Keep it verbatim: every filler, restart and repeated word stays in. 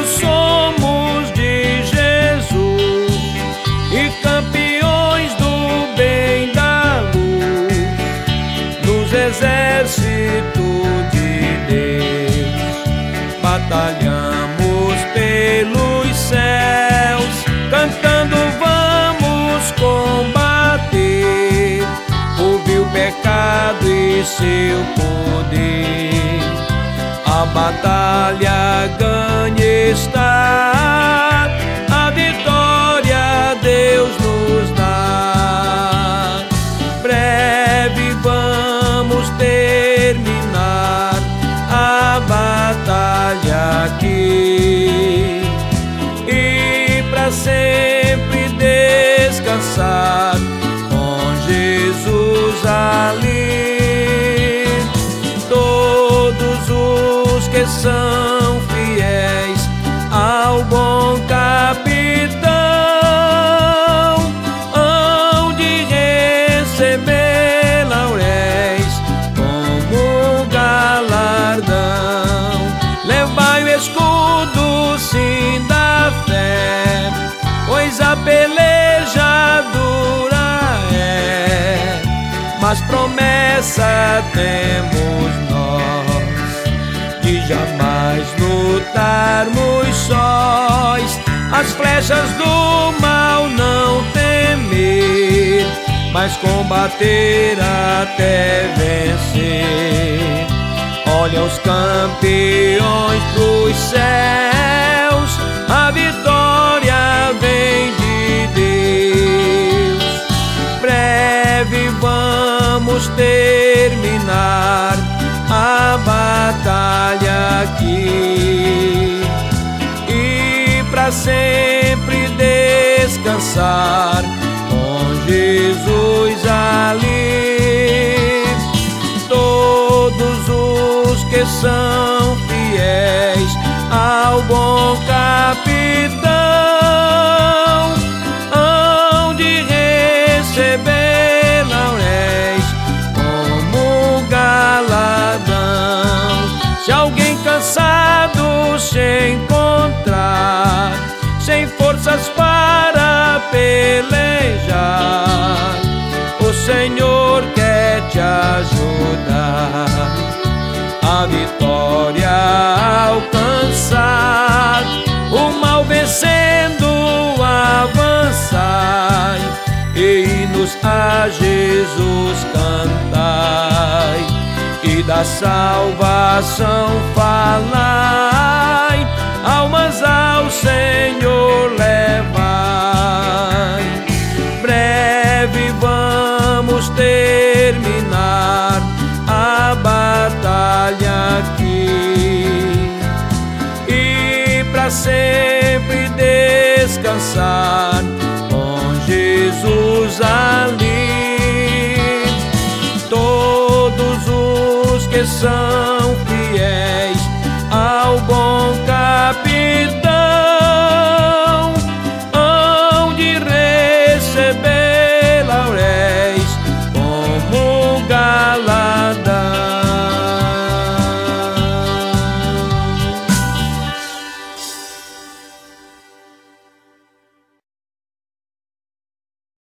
todos somos de Jesus e campeões do bem da luz, nos exércitos de Deus. Batalhamos pelos céus, cantando vamos combater o vil pecado e seu poder. A batalha ganha está, a vitória Deus nos dá. Breve vamos terminar a batalha aqui e pra sempre descansar com Jesus ali. Todos os que são fiéis ao bom capitão hão de receber lauréis como galardão. Levai o escudo sim da fé, pois a peleja dura é, mas promessa temos nós de jamais lutarmos sós, as flechas do mal não temer, mas combater até vencer. Olha os campeões dos céus, a vitória vem de Deus. Breve vamos terminar a batalha aqui e pra sempre descansar com Jesus ali. Todos os que são fiéis ao bom capitão hão de receber lauréis como galardão. Se alguém cansado se encontrar, sem forças para pelejar, o Senhor quer te ajudar a vitória alcançar. O mal vencendo avançai, e hinos a Jesus cantai, e da salvação falai, almas ao Senhor levai. Breve vamos terminar a batalha aqui e pra sempre descansar com Jesus ali. Todos os que são